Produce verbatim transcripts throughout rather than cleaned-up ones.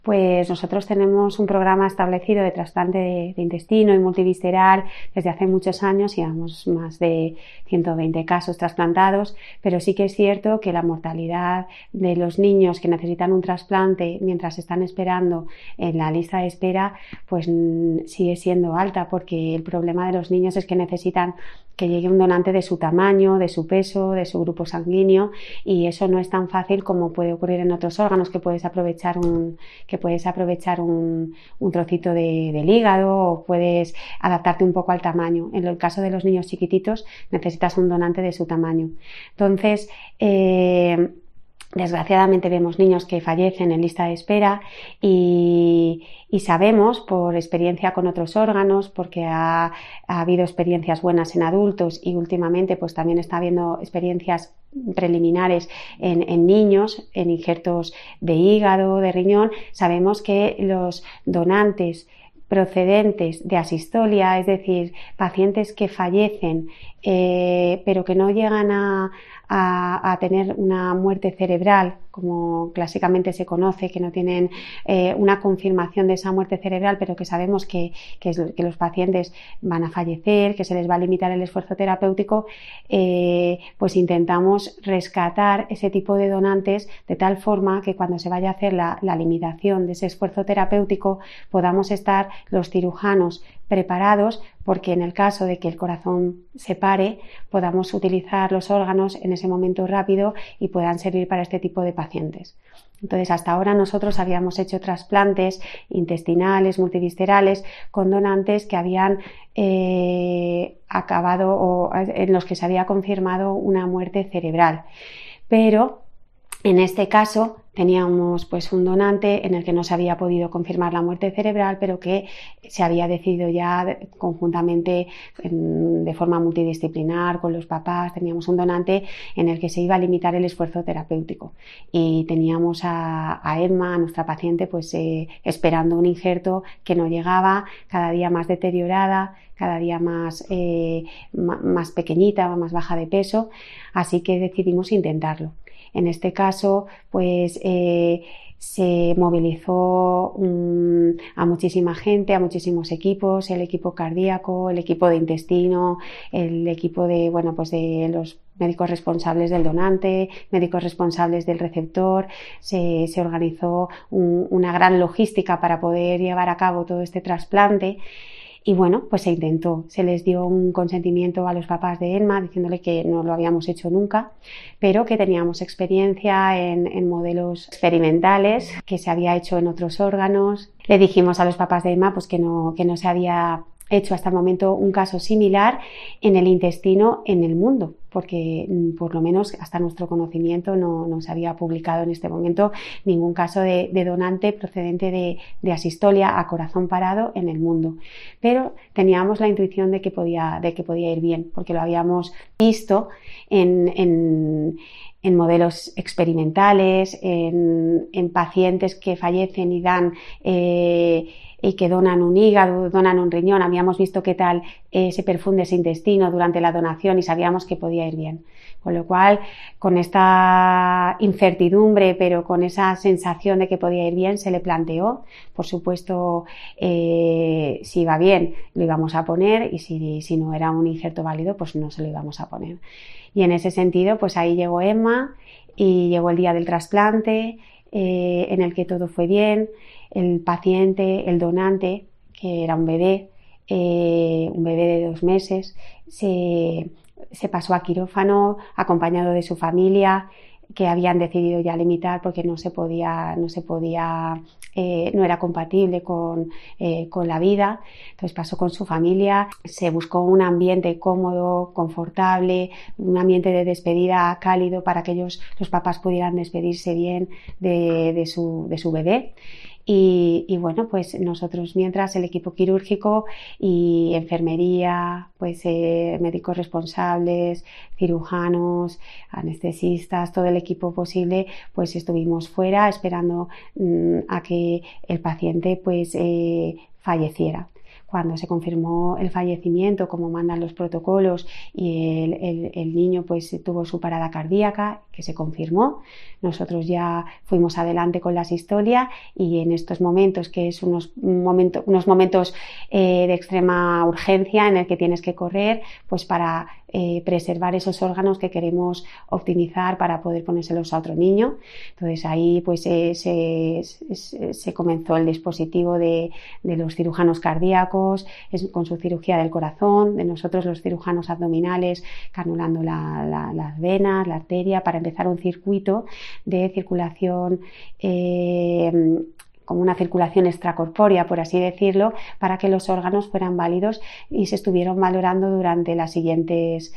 Pues nosotros tenemos un programa establecido de trasplante de, de intestino y multivisceral desde hace muchos años, llevamos más de ciento veinte casos trasplantados, pero sí que es cierto que la mortalidad de los niños que necesitan un trasplante mientras están esperando en la lista de espera, pues sigue siendo alta, porque el problema de los niños es que necesitan que llegue un donante de su tamaño, de su peso, de su grupo sanguíneo, y eso no es tan fácil como puede ocurrir en otros órganos, que puedes aprovechar un, que puedes aprovechar un, un trocito de, del hígado, o puedes adaptarte un poco al tamaño. En el caso de los niños chiquititos necesitas un donante de su tamaño. Entonces, eh, desgraciadamente vemos niños que fallecen en lista de espera y, y sabemos por experiencia con otros órganos, porque ha, ha habido experiencias buenas en adultos y últimamente pues también está habiendo experiencias preliminares en, en niños, en injertos de hígado, de riñón. Sabemos que los donantes procedentes de asistolia, es decir, pacientes que fallecen eh, pero que no llegan a, a, a tener una muerte cerebral, como clásicamente se conoce, que no tienen eh, una confirmación de esa muerte cerebral, pero que sabemos que, que, es, que los pacientes van a fallecer, que se les va a limitar el esfuerzo terapéutico, eh, pues intentamos rescatar ese tipo de donantes de tal forma que cuando se vaya a hacer la, la limitación de ese esfuerzo terapéutico podamos estar los cirujanos preparados, porque en el caso de que el corazón se pare podamos utilizar los órganos en ese momento rápido y puedan servir para este tipo de pacientes. Entonces, hasta ahora nosotros habíamos hecho trasplantes intestinales, multiviscerales, con donantes que habían eh, acabado o en los que se había confirmado una muerte cerebral. Pero en este caso teníamos pues un donante en el que no se había podido confirmar la muerte cerebral, pero que se había decidido ya conjuntamente en, de forma multidisciplinar con los papás. Teníamos un donante en el que se iba a limitar el esfuerzo terapéutico y teníamos a, a Emma, a nuestra paciente, pues eh, esperando un injerto que no llegaba, cada día más deteriorada, cada día más, eh, más pequeñita, más baja de peso, así que decidimos intentarlo. En este caso, pues eh, se movilizó um, a muchísima gente, a muchísimos equipos, el equipo cardíaco, el equipo de intestino, el equipo de, bueno, pues de los médicos responsables del donante, médicos responsables del receptor. Se, se organizó un, una gran logística para poder llevar a cabo todo este trasplante. Y bueno, pues se intentó, se les dio un consentimiento a los papás de Emma diciéndole que no lo habíamos hecho nunca, pero que teníamos experiencia en, en modelos experimentales que se había hecho en otros órganos. Le dijimos a los papás de Emma pues que no, que no se había hecho hasta el momento un caso similar en el intestino en el mundo, porque por lo menos hasta nuestro conocimiento no, no se había publicado en este momento ningún caso de, de donante procedente de, de asistolia a corazón parado en el mundo. Pero teníamos la intuición de que podía, de que podía ir bien, porque lo habíamos visto en, en, en modelos experimentales, en, en pacientes que fallecen y dan eh, y que donan un hígado, donan un riñón. Habíamos visto qué tal eh, se perfunde ese intestino durante la donación y sabíamos que podía ir bien. Con lo cual, con esta incertidumbre, pero con esa sensación de que podía ir bien, se le planteó. Por supuesto, eh, si iba bien, lo íbamos a poner, y si, si no era un injerto válido, pues no se lo íbamos a poner. Y en ese sentido, pues ahí llegó Emma y llegó el día del trasplante, eh, en el que todo fue bien. El paciente, el donante, que era un bebé, eh, un bebé de dos meses, se, se pasó a quirófano acompañado de su familia, que habían decidido ya limitar porque no se podía, no se podía, eh, no era compatible con, eh, con la vida. Entonces pasó con su familia, se buscó un ambiente cómodo, confortable, un ambiente de despedida cálido para que ellos, los papás, pudieran despedirse bien de, de su, de su bebé. Y, y bueno, pues nosotros, mientras, el equipo quirúrgico y enfermería, pues eh, médicos responsables, cirujanos, anestesistas, todo el equipo posible, pues estuvimos fuera esperando mmm, a que el paciente pues eh, falleciera. Cuando se confirmó el fallecimiento, como mandan los protocolos, y el, el, el niño pues tuvo su parada cardíaca, que se confirmó, nosotros ya fuimos adelante con la sistolia, y en estos momentos, que es unos, momento, unos momentos eh, de extrema urgencia en el que tienes que correr pues para eh, preservar esos órganos que queremos optimizar para poder ponérselos a otro niño. Entonces ahí pues eh, se, se, se comenzó el dispositivo de, de los cirujanos cardíacos, es, con su cirugía del corazón, de nosotros los cirujanos abdominales, canulando la, la, las venas, la arteria, para empezar un circuito de circulación eh, como una circulación extracorpórea, por así decirlo, para que los órganos fueran válidos y se estuvieron valorando durante las siguientes,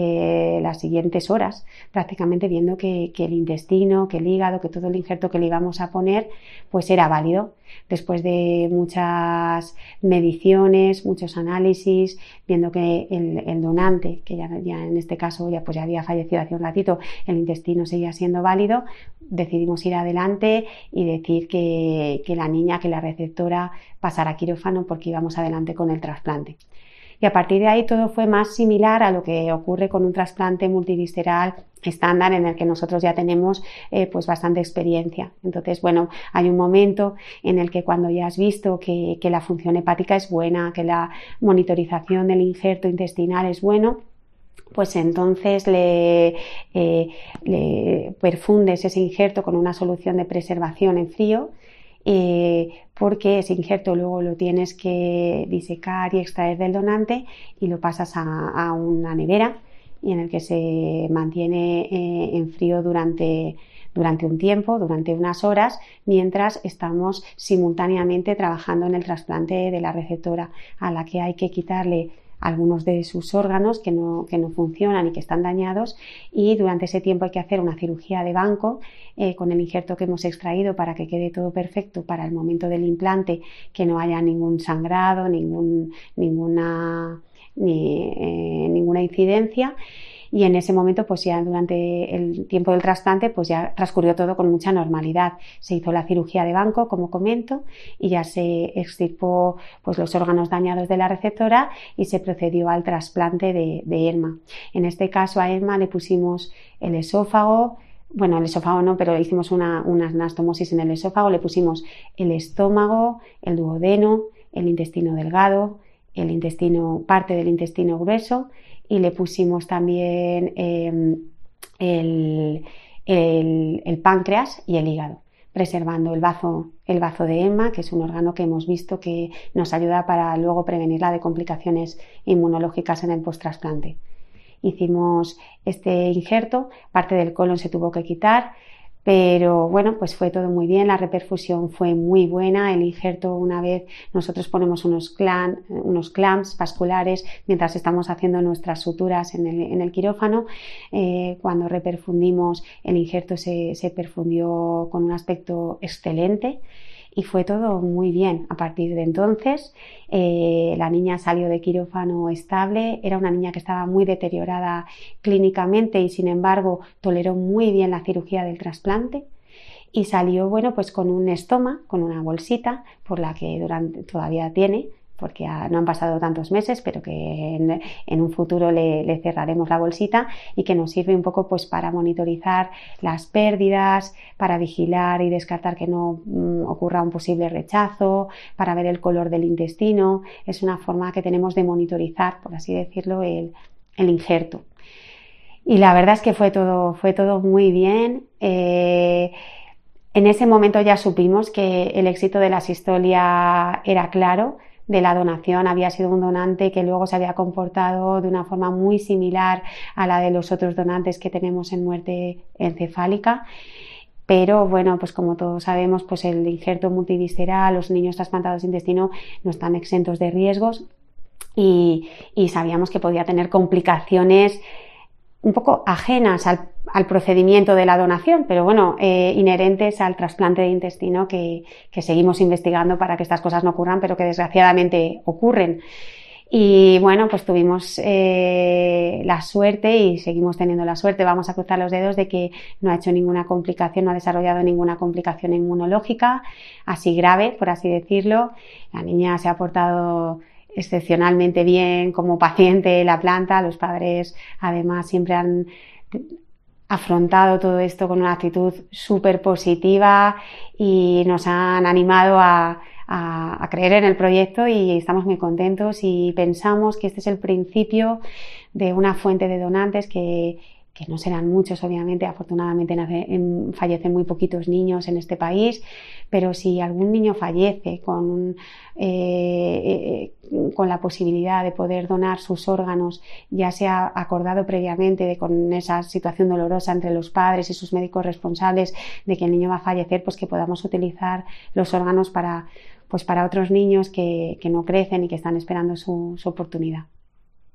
eh, las siguientes horas, prácticamente viendo que, que el intestino, que el hígado, que todo el injerto que le íbamos a poner, pues era válido. Después de muchas mediciones, muchos análisis, viendo que el, el donante, que ya, ya en este caso ya, pues ya había fallecido hace un ratito, el intestino seguía siendo válido, decidimos ir adelante y decir que, que la niña, que la receptora pasara a quirófano porque íbamos adelante con el trasplante. Y a partir de ahí todo fue más similar a lo que ocurre con un trasplante multivisceral estándar en el que nosotros ya tenemos eh, pues bastante experiencia. Entonces, bueno, hay un momento en el que cuando ya has visto que, que la función hepática es buena, que la monitorización del injerto intestinal es bueno, pues entonces le, eh, le perfundes ese injerto con una solución de preservación en frío, eh, porque ese injerto luego lo tienes que disecar y extraer del donante y lo pasas a, a una nevera, y en el que se mantiene eh, en frío durante, durante un tiempo, durante unas horas, mientras estamos simultáneamente trabajando en el trasplante de la receptora, a la que hay que quitarle algunos de sus órganos que no, que no funcionan y que están dañados, y durante ese tiempo hay que hacer una cirugía de banco eh, con el injerto que hemos extraído para que quede todo perfecto para el momento del implante, que no haya ningún sangrado, ningún, ninguna, ni, eh, ninguna incidencia. Y en ese momento, pues ya durante el tiempo del trasplante, pues ya transcurrió todo con mucha normalidad. Se hizo la cirugía de banco, como comento, y ya se extirpó pues los órganos dañados de la receptora y se procedió al trasplante de, de Emma. En este caso a Emma le pusimos el esófago, bueno, el esófago no, pero hicimos una, una anastomosis en el esófago, le pusimos el estómago, el duodeno, el intestino delgado, el intestino, parte del intestino grueso, y le pusimos también eh, el, el, el páncreas y el hígado, preservando el bazo, el bazo de Emma, que es un órgano que hemos visto que nos ayuda para luego prevenirla de complicaciones inmunológicas en el post-trasplante. Hicimos este injerto, parte del colon se tuvo que quitar, pero bueno, pues fue todo muy bien, la reperfusión fue muy buena, el injerto, una vez nosotros ponemos unos, clan, unos clamps vasculares mientras estamos haciendo nuestras suturas en el, en el quirófano, eh, cuando reperfundimos el injerto se, se perfundió con un aspecto excelente y fue todo muy bien. A partir de entonces eh, la niña salió de quirófano estable, era una niña que estaba muy deteriorada clínicamente y sin embargo toleró muy bien la cirugía del trasplante y salió, bueno, pues con un estoma, con una bolsita por la que durante, todavía tiene, porque no han pasado tantos meses, pero que en, en un futuro le, le cerraremos la bolsita, y que nos sirve un poco pues para monitorizar las pérdidas, para vigilar y descartar que no mm, ocurra un posible rechazo, para ver el color del intestino. Es una forma que tenemos de monitorizar, por así decirlo, el, el injerto. Y la verdad es que fue todo, fue todo muy bien. Eh, en ese momento ya supimos que el éxito de la sistolia era claro. De la donación había sido un donante que luego se había comportado de una forma muy similar a la de los otros donantes que tenemos en muerte encefálica, pero bueno, pues como todos sabemos, pues el injerto multivisceral, los niños trasplantados de intestino no están exentos de riesgos, y, y sabíamos que podía tener complicaciones un poco ajenas al, al procedimiento de la donación, pero bueno, eh, inherentes al trasplante de intestino que, que seguimos investigando para que estas cosas no ocurran, pero que desgraciadamente ocurren. Y bueno, pues tuvimos eh, la suerte y seguimos teniendo la suerte, vamos a cruzar los dedos, de que no ha hecho ninguna complicación, no ha desarrollado ninguna complicación inmunológica, así grave, por así decirlo. La niña se ha portado excepcionalmente bien como paciente, la planta. Los padres además siempre han afrontado todo esto con una actitud súper positiva y nos han animado a A, a creer en el proyecto, y estamos muy contentos y pensamos que este es el principio de una fuente de donantes que, que no serán muchos, obviamente. Afortunadamente nace, en, fallecen muy poquitos niños en este país, pero si algún niño fallece con, eh, eh, con la posibilidad de poder donar sus órganos, ya sea acordado previamente de, con esa situación dolorosa entre los padres y sus médicos responsables de que el niño va a fallecer, pues que podamos utilizar los órganos para, pues para otros niños que, que no crecen y que están esperando su, su oportunidad.